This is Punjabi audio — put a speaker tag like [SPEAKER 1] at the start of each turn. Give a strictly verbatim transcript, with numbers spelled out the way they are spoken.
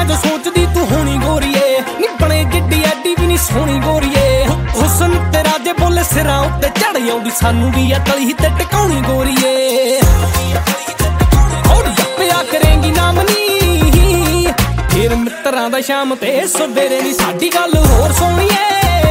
[SPEAKER 1] ਅੱਖਾਂ ਚ ਸੋਚਦੀ ਤੂੰ ਹੋਣੀ ਗੋਰੀਏ ਨੀ ਬਣੇ ਜਿੱਡੀ ਐਡੀ ਵੀ ਨੀ ਸੋਹਣੀ ਗੋਰੀਏ ਹੁਸਨ ਤੇਰਾ ਜੇ ਬੋਲੇ ਸਿਰਾਂ ਉੱਤੇ ਚੜ ਆਉਂਦੀ ਸਾਨੂੰ ਵੀ ਆ ਤਲੀ ਤੇ ਟਿਕਾਉਣੀ ਗੋਰੀਏ ਹੌਲੀ ਪਿਆ ਕਰੇਂਗੀ ਨਾਮ ਨੀ ਫਿਰ ਮਿੱਤਰਾਂ ਦਾ ਸ਼ਾਮ ਤੇ ਸਵੇਰੇ ਨੀ ਸਾਡੀ ਗੱਲ ਹੋਰ ਸੋਹਣੀਏ